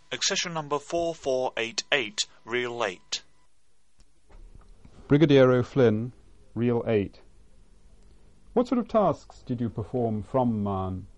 Accession number 4488, Reel 8. Brigadier O'Flynn, Reel 8. What sort of tasks did you perform from Marne?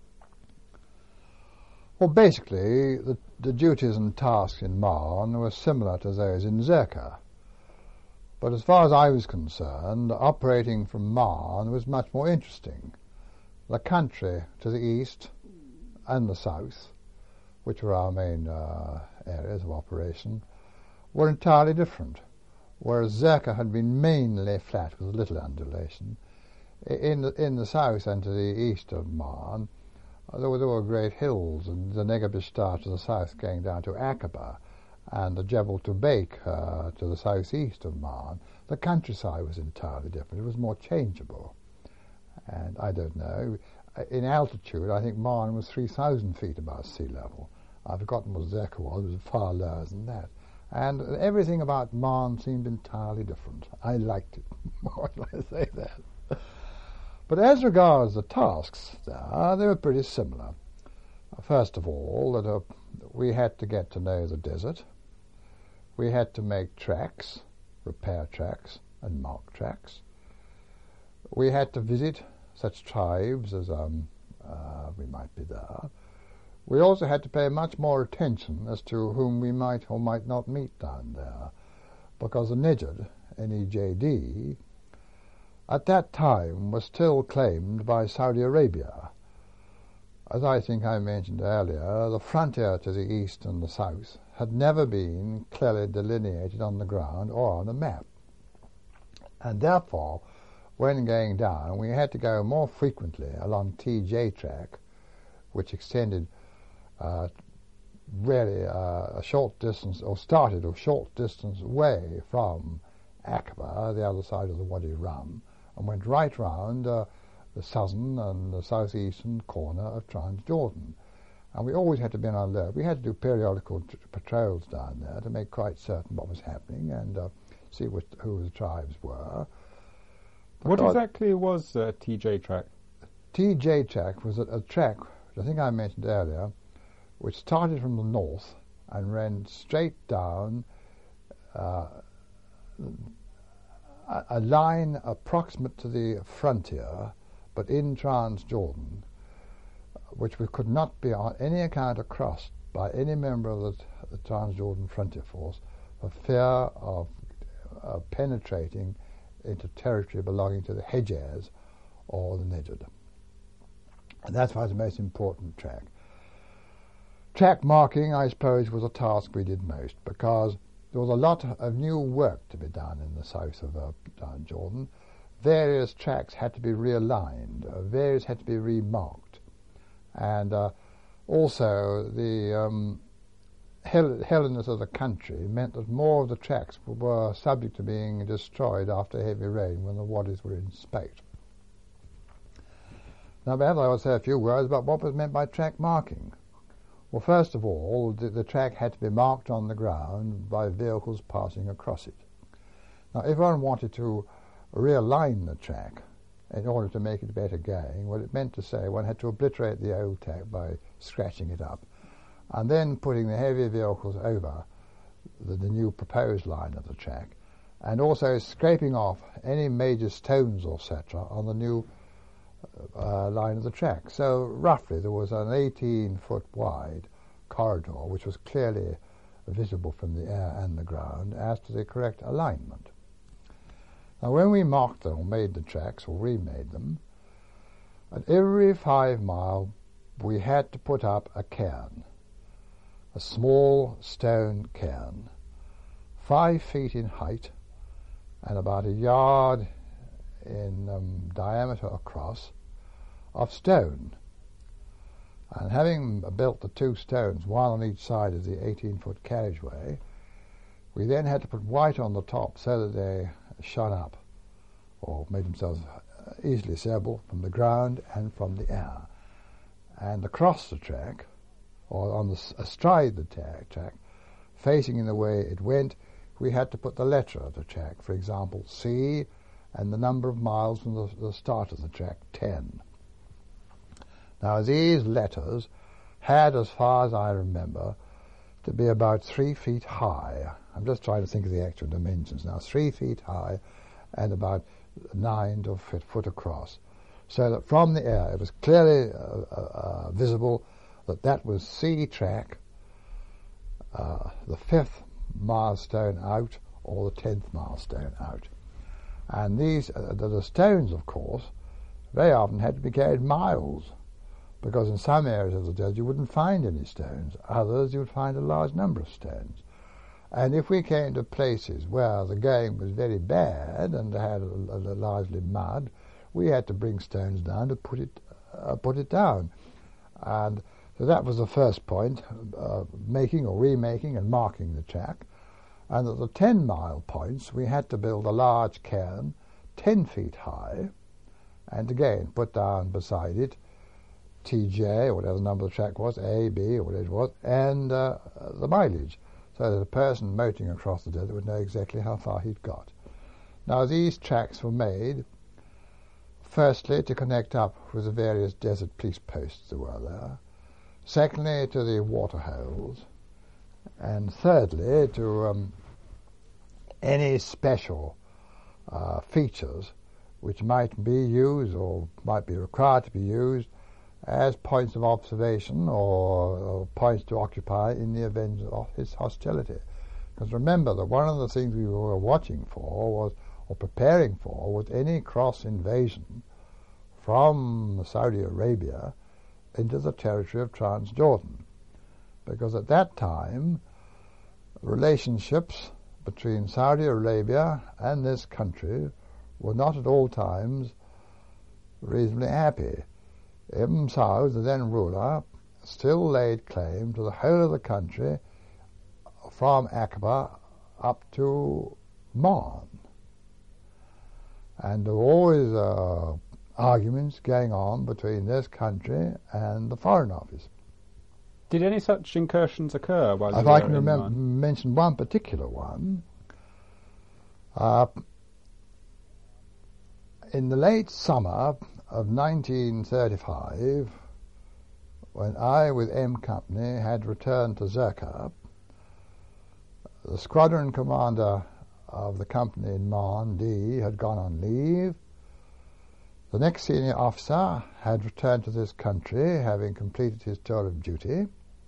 Well, basically, the duties and tasks in Marne were similar to those in Zirka. But as far as I was concerned, operating from Marne was much more interesting. The country to the east and the south, which were our main areas of operation, were entirely different. Whereas Zirka had been mainly flat with little undulation, in the south and to the east of Marne, there were great hills, and the Negerbistar to the south going down to Aqaba, and the Jebel Tubaik to the southeast of Marne. The countryside was entirely different. It was more changeable. And I don't know, in altitude, I think Marne was 3,000 feet above sea level. I've forgotten what Zirka was. It was far lower than that. And everything about Marne seemed entirely different. I liked it. Why did I say that? But as regards the tasks there, they were pretty similar. First of all, we had to get to know the desert. We had to make tracks, repair tracks, and mark tracks. We had to visit such tribes as we might be there. We also had to pay much more attention as to whom we might or might not meet down there, because the Nejd, N-E-J-D, at that time was still claimed by Saudi Arabia. As I think I mentioned earlier, the frontier to the east and the south had never been clearly delineated on the ground or on a map. And therefore, when going down, we had to go more frequently along TJ track, which extended really a short distance, or started a short distance away from Aqaba, the other side of the Wadi Rum, and went right round the southern and the southeastern corner of Transjordan. And we always had to be on alert. We had to do periodical patrols down there to make quite certain what was happening and see who the tribes were. What exactly was TJ track? TJ track was a track, which I think I mentioned earlier, which started from the north and ran straight down a line approximate to the frontier, but in Transjordan, which could not be on any account crossed by any member of the Transjordan Frontier Force for fear of penetrating into territory belonging to the Hejaz or the Nejd. And that was the most important track. Track marking, I suppose, was a task we did most, because there was a lot of new work to be done in the south of Transjordan. Various tracks had to be realigned, various had to be remarked, and also the hilliness of the country meant that more of the tracks were subject to being destroyed after heavy rain when the wadis were in spate. Now perhaps I will say a few words about what was meant by track marking. Well, first of all, the track had to be marked on the ground by vehicles passing across it. Now, if one wanted to realign the track in order to make it better going, well, it meant to say one had to obliterate the old track by scratching it up, and then putting the heavy vehicles over the new proposed line of the track, and also scraping off any major stones, etc., on the new line of the track. So roughly there was an 18-foot wide corridor which was clearly visible from the air and the ground as to the correct alignment. Now when we marked them or made the tracks or remade them, at every 5 mile we had to put up a cairn, a small stone cairn, 5 feet in height and about a yard in diameter across, of stone. And having built the 2 stones, one on each side of the 18-foot carriageway, we then had to put white on the top so that they shone up or made themselves easily seeable from the ground and from the air. And across the track, or on astride the track, facing in the way it went, we had to put the letter of the track, for example, C, and the number of miles from the start of the track, 10. Now these letters had, as far as I remember, to be about 3 feet high. I'm just trying to think of the actual dimensions now. 3 feet high and about 9 to a foot across. So that from the air it was clearly visible that was C track, the 5th milestone out or the 10th milestone out. And these, the stones, of course, very often had to be carried miles, because in some areas of the desert you wouldn't find any stones. Others you would find a large number of stones. And if we came to places where the going was very bad and had largely mud, we had to bring stones down to put it down. And so that was the first point, making or remaking and marking the track. And at the 10-mile points, we had to build a large cairn, 10 feet high, and again put down beside it TJ, or whatever the number of the track was, A, B, or whatever it was, and the mileage, so that a person motoring across the desert would know exactly how far he'd got. Now, these tracks were made, firstly, to connect up with the various desert police posts that were there, secondly, to the water holes, and thirdly, to any special features which might be used or might be required to be used as points of observation or points to occupy in the event of his hostility. Because remember that one of the things we were watching for was, or preparing for, was any cross invasion from Saudi Arabia into the territory of Transjordan. Because at that time, relationships between Saudi Arabia and this country were not at all times reasonably happy. Ibn Saud, the then ruler, still laid claim to the whole of the country from Aqaba up to Marn. And there were always arguments going on between this country and the Foreign Office. Did any such incursions occur while you If were I can in Marn? mention one particular one, in the late summer of 1935, when I, with M Company, had returned to Zirka, the squadron commander of the company in Marn, D, had gone on leave. The next senior officer had returned to this country, having completed his tour of duty,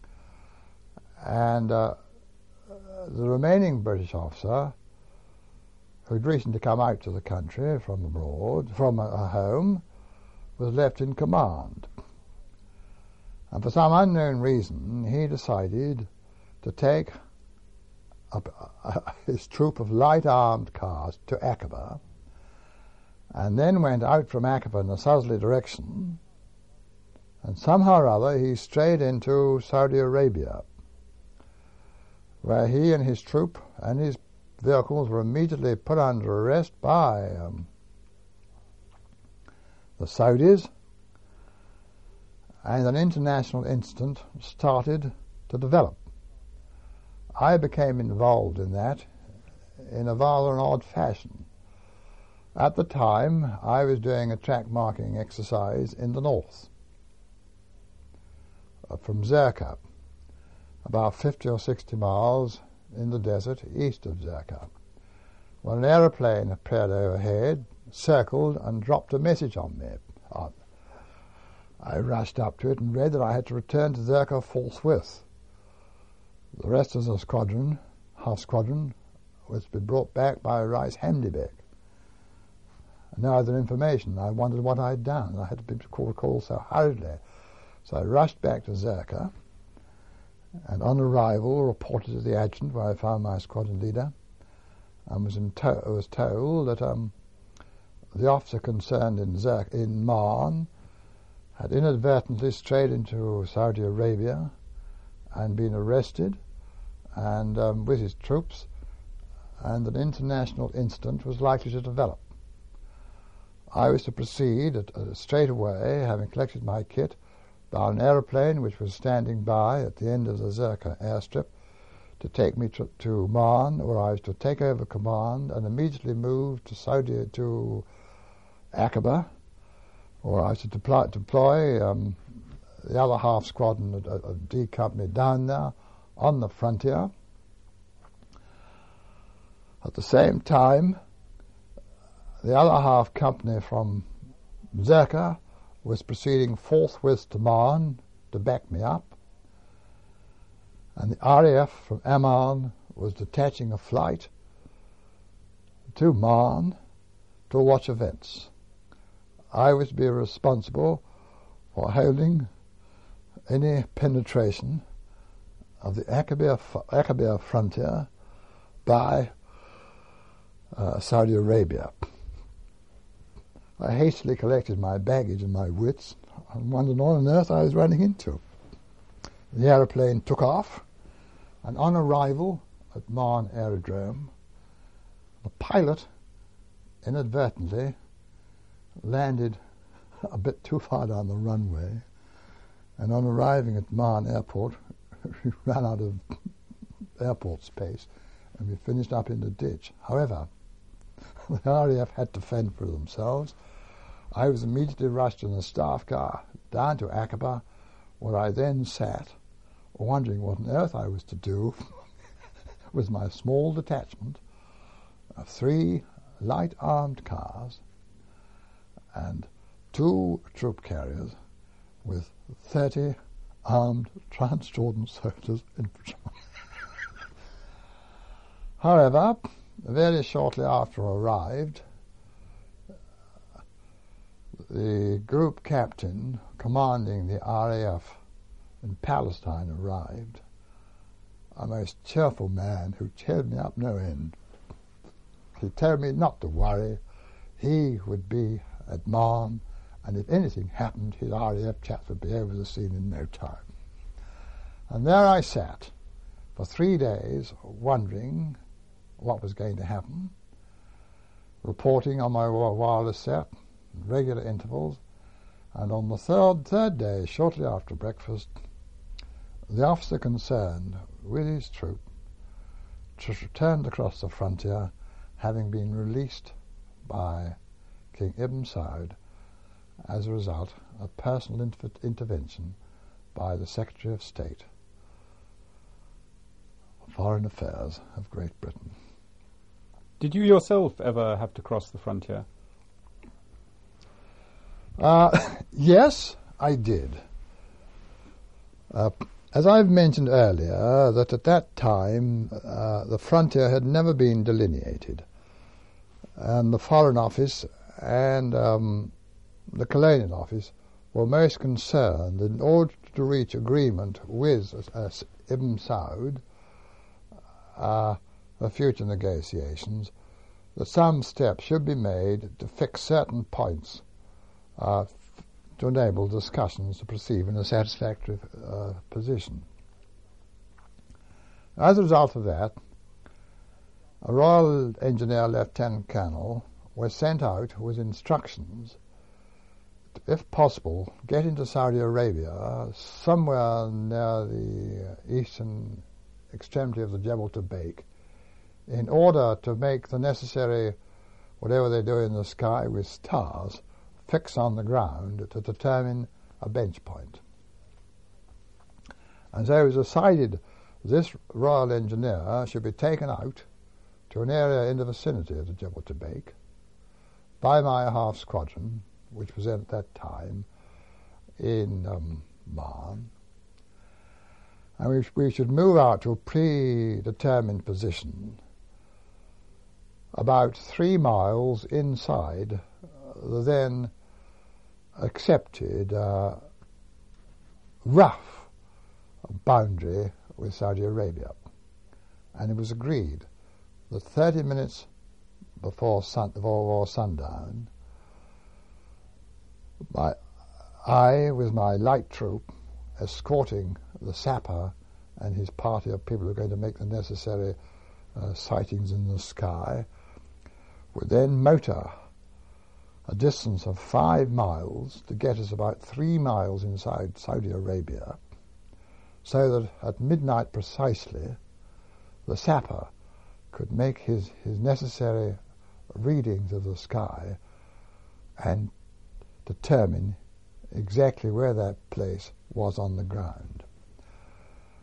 and the remaining British officer, who'd recently come out to the country from abroad, from a home, was left in command. And for some unknown reason, he decided to take his troop of light-armed cars to Aqaba, and then went out from Aqaba in a southerly direction, and somehow or other he strayed into Saudi Arabia, where he and his troop and his vehicles were immediately put under arrest by the Saudis, and an international incident started to develop. I became involved in that in a rather an odd fashion. At the time, I was doing a track marking exercise in the north, from Zirka, about 50 or 60 miles in the desert east of Zirka, when an aeroplane appeared overhead, circled, and dropped a message on me. I rushed up to it and read that I had to return to Zirka forthwith. The rest of the squadron, half squadron, was to be brought back by Rice Hamdibek. No other information. I wondered what I had done. I had to be called so hurriedly. So I rushed back to Zirka, and on arrival reported to the adjutant, where I found my squadron leader, and was told that the officer concerned in Marn had inadvertently strayed into Saudi Arabia and been arrested, and with his troops, and an international incident was likely to develop. I was to proceed straight away, having collected my kit, by an aeroplane which was standing by at the end of the Zirka airstrip to take me to Marn, where I was to take over command and immediately move to Aqaba, where I was to deploy the other half squadron of D Company down there on the frontier. At the same time, the other half company from Zirka was proceeding forthwith to Marne to back me up, and the RAF from Amman was detaching a flight to Marne to watch events. I was to be responsible for holding any penetration of the Akabir frontier by Saudi Arabia. I hastily collected my baggage and my wits and wondered what on earth I was running into. The aeroplane took off, and on arrival at Marne Aerodrome, the pilot inadvertently landed a bit too far down the runway, and on arriving at Marne Airport, we ran out of airport space, and we finished up in the ditch. However, the RAF had to fend for themselves. I was immediately rushed in a staff car down to Aqaba, where I then sat, wondering what on earth I was to do with my small detachment of 3 light armed cars and 2 troop carriers with 30 armed Transjordan soldiers infantry. However, very shortly after I arrived, the group captain commanding the RAF in Palestine arrived, a most cheerful man who cheered me up no end. He told me not to worry, he would be at Marne, and if anything happened, his RAF chaps would be over the scene in no time. And there I sat for 3 days wondering what was going to happen, reporting on my wireless set, regular intervals, and on the third day, shortly after breakfast, the officer concerned with his troop returned across the frontier, having been released by King Ibn Saud as a result of personal intervention by the Secretary of State for Foreign Affairs of Great Britain. Did you yourself ever have to cross the frontier? Yes, I did. As I've mentioned earlier, that at that time the frontier had never been delineated, and the Foreign Office and the Colonial Office were most concerned that in order to reach agreement with Ibn Saud, the future negotiations, that some steps should be made to fix certain points to enable discussions to proceed in a satisfactory position. As a result of that, a Royal Engineer Lieutenant Colonel was sent out with instructions to, if possible, get into Saudi Arabia, somewhere near the eastern extremity of the Jebel Tubaik, in order to make the necessary, whatever they do in the sky with stars, fix on the ground to determine a bench point. And so it was decided this Royal Engineer should be taken out to an area in the vicinity of the Jebel Tubaik by my half squadron, which was at that time in Marne, and we should move out to a predetermined position about 3 miles inside the then accepted rough boundary with Saudi Arabia. And it was agreed that 30 minutes before sundown, I, with my light troop, escorting the sapper and his party of people who are going to make the necessary sightings in the sky, would then motor a distance of 5 miles to get us about 3 miles inside Saudi Arabia, so that at midnight precisely the sapper could make his necessary readings of the sky and determine exactly where that place was on the ground.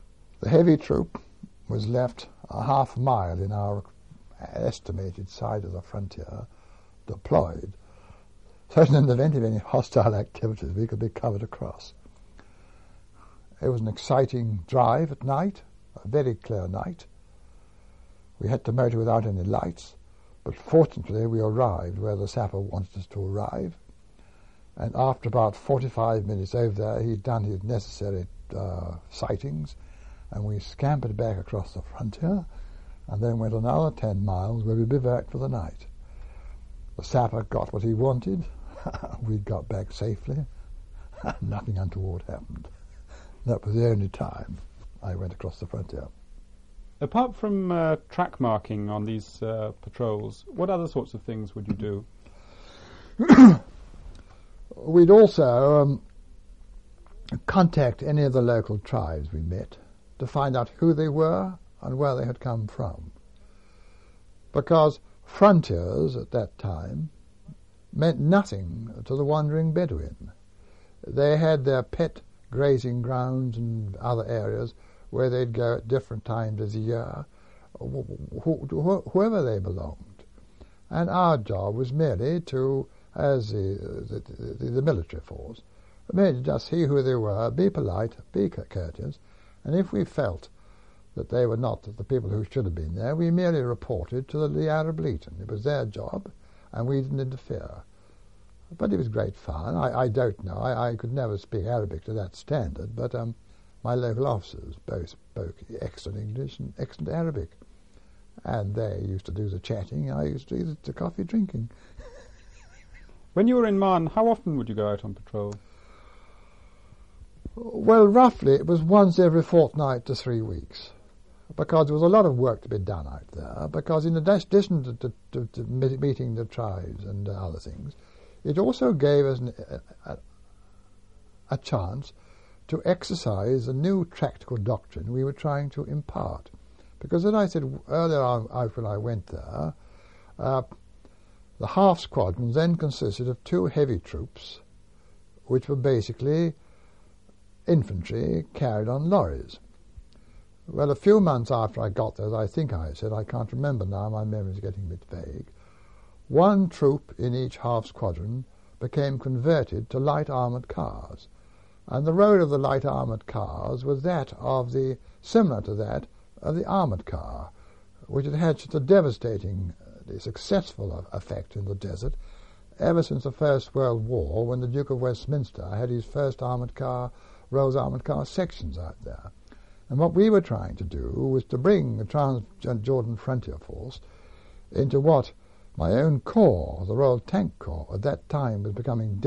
The heavy troop was left a half mile in our estimated side of the frontier, deployed, so that in the event of any hostile activities we could be covered across. It was an exciting drive at night, a very clear night. We had to motor without any lights, but fortunately we arrived where the sapper wanted us to arrive, and after about 45 minutes over there he'd done his necessary sightings, and we scampered back across the frontier and then went another 10 miles where we bivouacked for the night. The sapper got what he wanted, we got back safely, and nothing untoward happened. That was the only time I went across the frontier. Apart from track marking on these patrols, what other sorts of things would you do? We'd also contact any of the local tribes we met to find out who they were and where they had come from. Because frontiers at that time meant nothing to the wandering Bedouin. They had their pet grazing grounds and other areas where they'd go at different times of the year, whoever they belonged. And our job was merely to, as the military force, merely just see who they were, be polite, be courteous, and if we felt that they were not the people who should have been there, we merely reported to the Arab Legion. It was their job, and we didn't interfere. But it was great fun. I don't know. I could never speak Arabic to that standard, but my local officers both spoke excellent English and excellent Arabic. And they used to do the chatting, I used to do the coffee drinking. When you were in Marne, how often would you go out on patrol? Well, roughly it was once every fortnight to 3 weeks, because there was a lot of work to be done out there, because in addition to meeting the tribes and other things, it also gave us a chance to exercise a new tactical doctrine we were trying to impart. Because as I said earlier on when I went there, the half squadron then consisted of 2 heavy troops, which were basically infantry carried on lorries. Well, a few months after I got there, as I think I said, I can't remember now, my memory's getting a bit vague, 1 troop in each half squadron became converted to light armoured cars. And the role of the light armoured cars was that of similar to that of the armoured car, which had had such a devastating, successful effect in the desert ever since the First World War, when the Duke of Westminster had his first armoured car, Rolls armoured car sections out there. And what we were trying to do was to bring the Transjordan Frontier Force into what my own corps, the Royal Tank Corps, at that time was becoming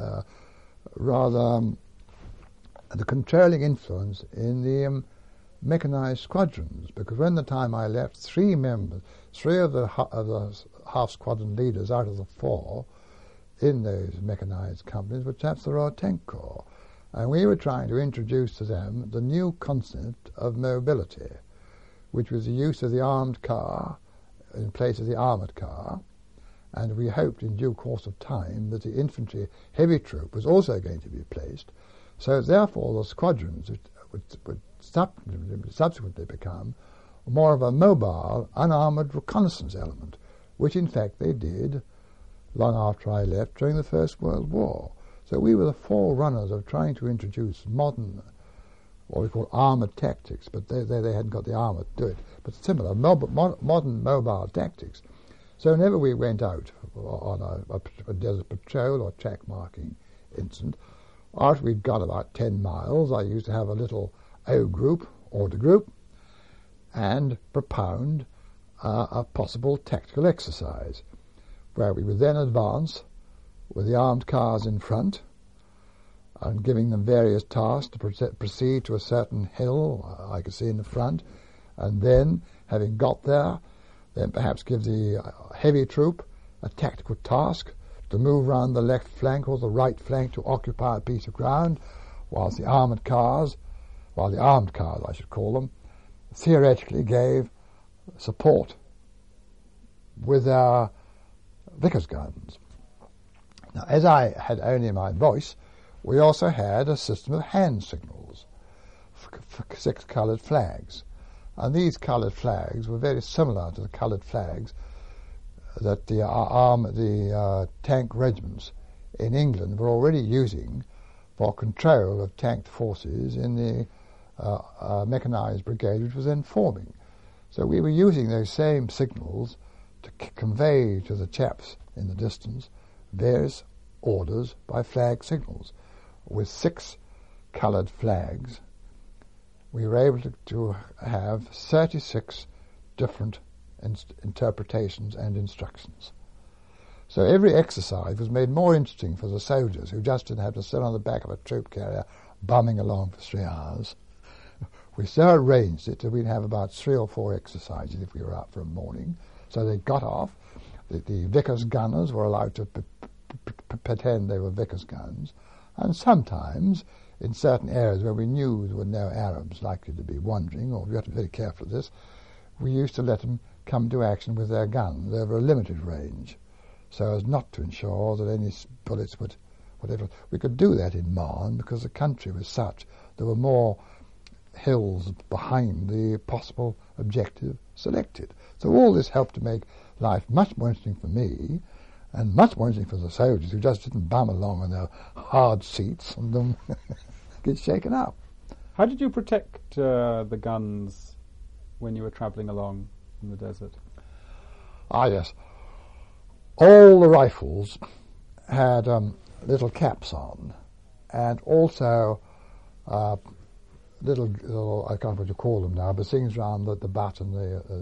rather the controlling influence in the mechanized squadrons, because when the time I left, 3 of the half squadron leaders out of the 4 in those mechanized companies were chaps of the Royal Tank Corps. And we were trying to introduce to them the new concept of mobility, which was the use of the armed car in place of the armoured car, and we hoped in due course of time that the infantry heavy troop was also going to be placed, so therefore the squadrons would subsequently become more of a mobile, unarmoured reconnaissance element, which in fact they did long after I left during the First World War. So we were the forerunners of trying to introduce modern, what we call armoured tactics, but they hadn't got the armour to do it, but similar modern mobile tactics. So whenever we went out on a desert patrol or track marking incident, after we'd gone about 10 miles, I used to have a little O group, order group, and propound a possible tactical exercise, where we would then advance with the armed cars in front and giving them various tasks to proceed to a certain hill I could see in the front, and then, having got there, then perhaps give the heavy troop a tactical task to move round the left flank or the right flank to occupy a piece of ground, whilst the armed cars I should call them, theoretically gave support with their Vickers guns. Now, as I had only my voice, we also had a system of hand signals. 6 coloured flags. And these coloured flags were very similar to the coloured flags that the tank regiments in England were already using for control of tanked forces in the mechanised brigade which was then forming. So we were using those same signals to convey to the chaps in the distance various orders by flag signals. With 6 coloured flags, we were able to have 36 different interpretations and instructions. So every exercise was made more interesting for the soldiers, who just didn't have to sit on the back of a troop carrier bumming along for 3 hours. We so arranged it that we'd have about 3 or 4 exercises if we were out for a morning. So they got off. The Vickers gunners were allowed to pretend they were Vickers guns. And sometimes, in certain areas where we knew there were no Arabs likely to be wandering, or we had to be very careful of this, we used to let them come to action with their guns over a limited range, so as not to ensure that any bullets would, whatever. We could do that in Marne because the country was such, there were more hills behind the possible objective selected. So all this helped to make life much more interesting for me, and much more interesting for the soldiers, who just didn't bum along on their hard seats and then get shaken up. How did you protect the guns when you were travelling along in the desert? Ah, yes. All the rifles had little caps on, and also little, I can't remember what you call them now, but things around the butt and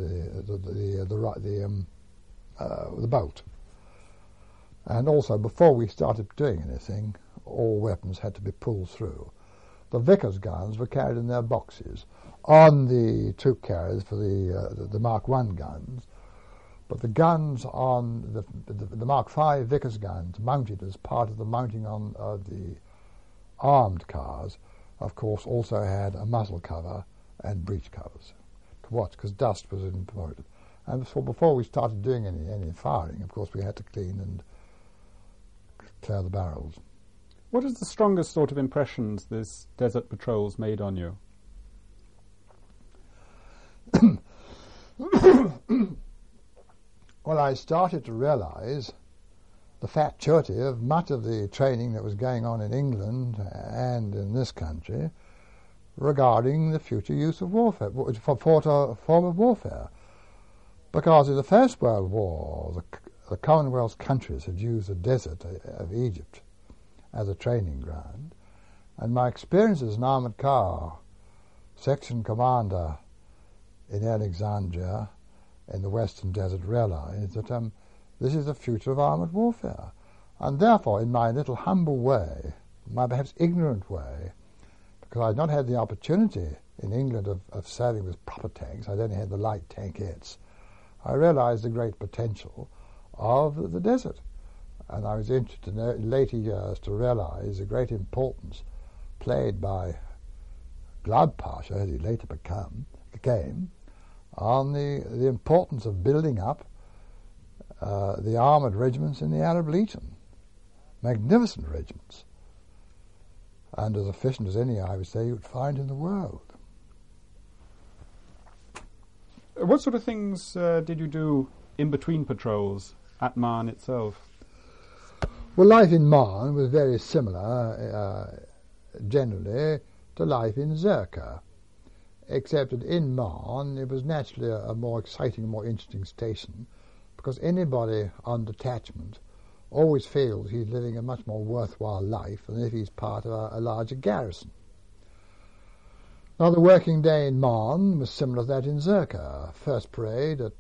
the bolt. And also, before we started doing anything, all weapons had to be pulled through. The Vickers guns were carried in their boxes on the troop carriers for the Mark I guns, but the guns on the Mark V Vickers guns, mounted as part of the mounting on the armed cars, of course, also had a muzzle cover and breech covers to watch, because dust was important. And so before we started doing any firing, of course, we had to clean and clear the barrels. What is the strongest sort of impressions these desert patrols made on you? Well, I started to realise the fatuity of much of the training that was going on in England and in this country regarding the future use of warfare, for a form of warfare. Because in the First World War, the Commonwealth countries had used the desert of Egypt as a training ground, and my experience as an armoured car section commander in Alexandria in the Western Desert realised that this is the future of armoured warfare. And therefore, in my little humble way, my perhaps ignorant way, because I'd not had the opportunity in England of serving with proper tanks, I'd only had the light tankettes, I realised the great potential of the desert. And I was interested in later years to realise the great importance played by Glubb Pasha, as he later became, on the importance of building up the armoured regiments in the Arab Legion. Magnificent regiments. And as efficient as any, I would say, you would find in the world. What sort of things did you do in between patrols at Marne itself? Well, life in Marne was very similar, generally, to life in Zerka, except that in Marne it was naturally a more exciting, more interesting station, because anybody on detachment always feels he's living a much more worthwhile life than if he's part of a larger garrison. Now, the working day in Marne was similar to that in Zerka. First parade at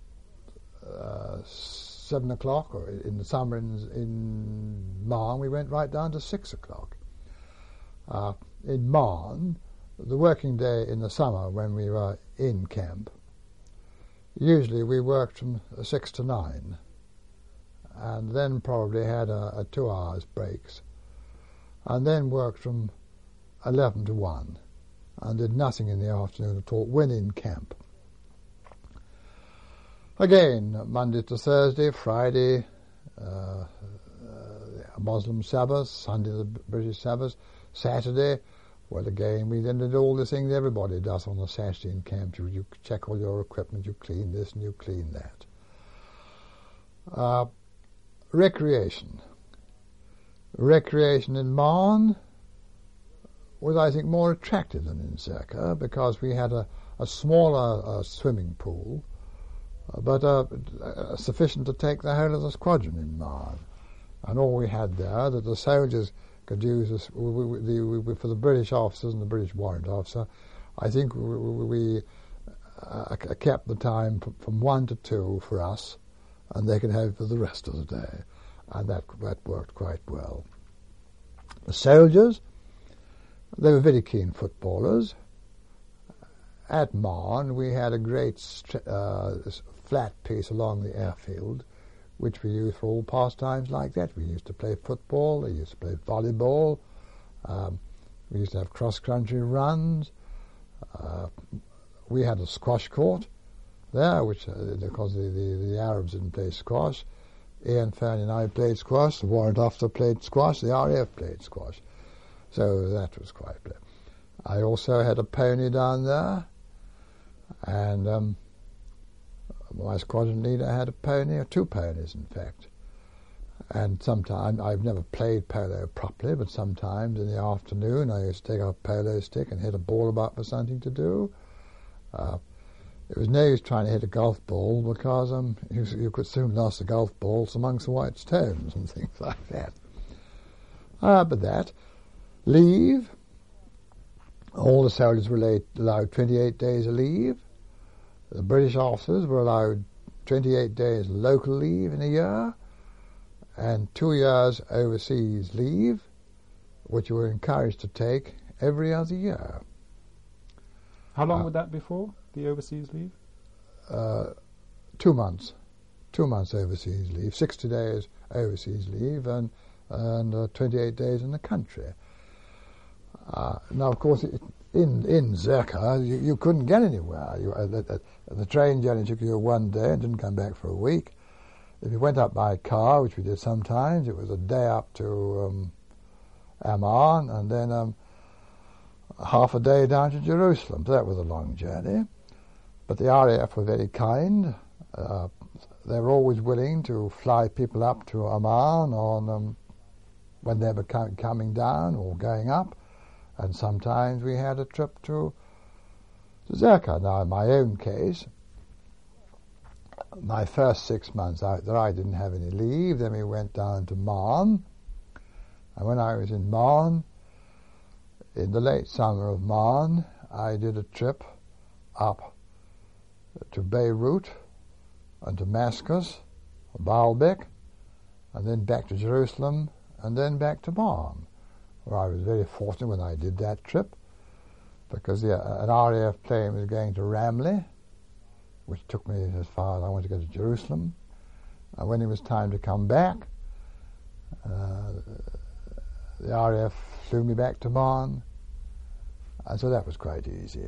7 o'clock, or in the summer in Marne we went right down to 6 o'clock. In Marne, the working day in the summer when we were in camp, usually we worked from 6 to 9, and then probably had a 2 hours breaks, and then worked from 11 to 1, and did nothing in the afternoon at all when in camp. Again, Monday to Thursday, Friday, Muslim Sabbath, Sunday the British Sabbath, Saturday Well, again, we then did all the things everybody does on a Saturday in camp. You check all your equipment, you clean this and you clean that. Recreation. Recreation in Marne was, I think, more attractive than in Zerka because we had a smaller swimming pool, but sufficient to take the whole of the squadron in Marne. And all we had there that the soldiers could use for the British officers and the British warrant officer. I think we kept the time from 1 to 2 for us, and they could have it for the rest of the day, and that worked quite well. The soldiers, they were very keen footballers. At Marne, we had a great flat piece along the airfield, which we used for all pastimes like that. We used to play football, we used to play volleyball, we used to have cross-country runs. We had a squash court there, which, because the Arabs didn't play squash, Ian Fernie and I played squash, the warrant officer played squash, the RAF played squash. So that was quite good. I also had a pony down there, and my squadron leader had a pony, or 2 ponies in fact. And sometimes, I've never played polo properly, but sometimes in the afternoon I used to take a polo stick and hit a ball about for something to do. It was no use trying to hit a golf ball because you could soon lost the golf balls amongst the white stones and things like that. But that. Leave. All the soldiers were allowed 28 days of leave. The British officers were allowed 28 days local leave in a year and 2 years overseas leave, which you were encouraged to take every other year. How long would that be for, the overseas leave? 2 months. 2 months overseas leave, 60 days overseas leave, and 28 days in the country. Now, of course, in Zerka, you couldn't get anywhere. The train journey took you 1 day and didn't come back for a week. If you went up by car, which we did sometimes, it was a day up to Amman, and then half a day down to Jerusalem. So that was a long journey. But the RAF were very kind. They were always willing to fly people up to Amman on when they were coming down or going up. And sometimes we had a trip to Zerka. Now, in my own case, my first 6 months out there, I didn't have any leave. Then we went down to Marne. And when I was in Marne, in the late summer of Marne, I did a trip up to Beirut and Damascus, Baalbek, and then back to Jerusalem, and then back to Marne, where I was very fortunate when I did that trip, because an RAF plane was going to Ramleh, which took me as far as I wanted to go to Jerusalem. And when it was time to come back, the RAF flew me back to Marne, and so that was quite easy.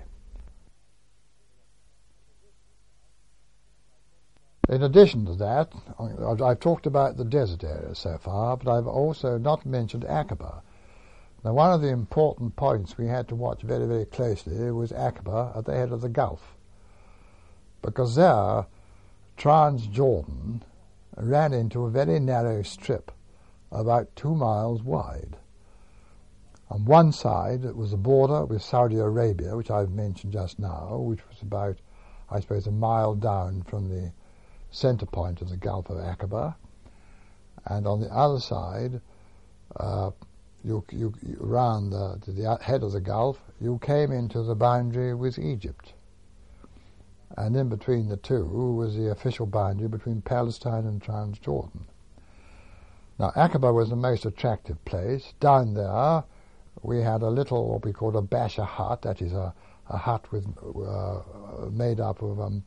In addition to that, I've talked about the desert area so far, but I've also not mentioned Aqaba. Now, one of the important points we had to watch very, very closely was Aqaba at the head of the Gulf, because there, Transjordan ran into a very narrow strip about 2 miles wide. On one side, it was the border with Saudi Arabia, which I've mentioned just now, which was about, I suppose, a mile down from the center point of the Gulf of Aqaba. And on the other side, you round to the head of the Gulf, you came into the boundary with Egypt. And in between the two was the official boundary between Palestine and Transjordan. Now, Aqaba was the most attractive place. Down there, we had a little, what we called a basha hut, that is a hut with made up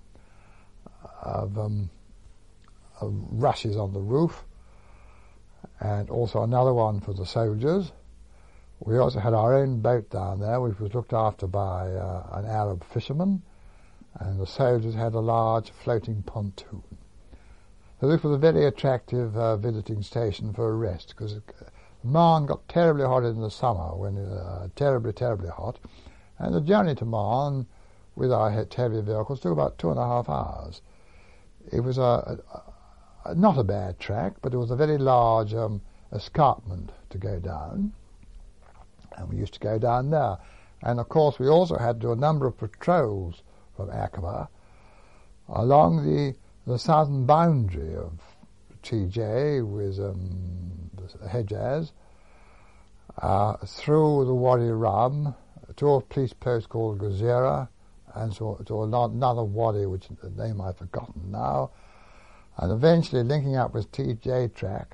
of rushes on the roof, and also another one for the soldiers. We also had our own boat down there, which was looked after by an Arab fisherman, and the soldiers had a large floating pontoon. So this was a very attractive visiting station for a rest, because Marne got terribly hot in the summer, when terribly, terribly hot, and the journey to Marne with our heavy vehicles took about 2.5 hours. It was not a bad track, but it was a very large escarpment to go down, and we used to go down there. And of course we also had to do a number of patrols from Aqaba along the southern boundary of TJ with the Hejaz, through the Wadi Rum to a police post called Gazira, and so to another wadi, which the name I've forgotten now, and eventually linking up with TJ track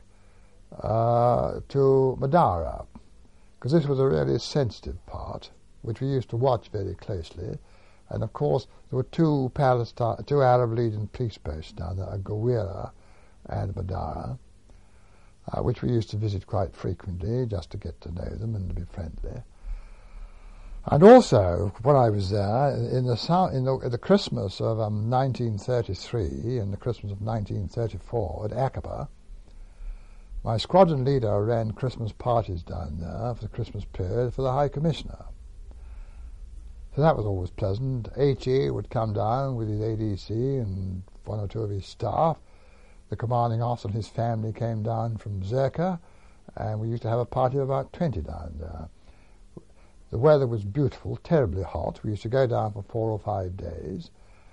to Madara, because this was a really sensitive part, which we used to watch very closely. And of course there were two Arab Legion police posts down there, Gawira and Madara, which we used to visit quite frequently just to get to know them and to be friendly. And also, when I was there, in the Christmas of 1933 and the Christmas of 1934 at Aqaba, my squadron leader ran Christmas parties down there for the Christmas period for the High Commissioner. So that was always pleasant. H.E. would come down with his ADC and one or two of his staff. The commanding officer and his family came down from Zirka, and we used to have a party of about 20 down there. The weather was beautiful, terribly hot. We used to go down for 4 or 5 days.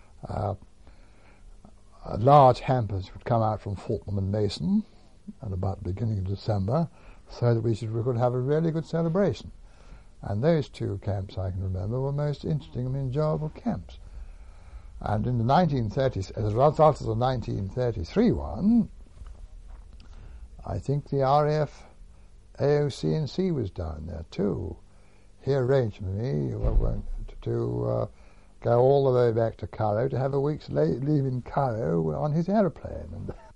Large hampers would come out from Fortnum and Mason at about the beginning of December, so that we could have a really good celebration. And those two camps, I can remember, were most interesting and enjoyable camps. And in the 1930s, as a result of the 1933 one, I think the RAF AOC&C was down there too. He arranged with me to go all the way back to Cairo to have a week's leave in Cairo on his aeroplane. And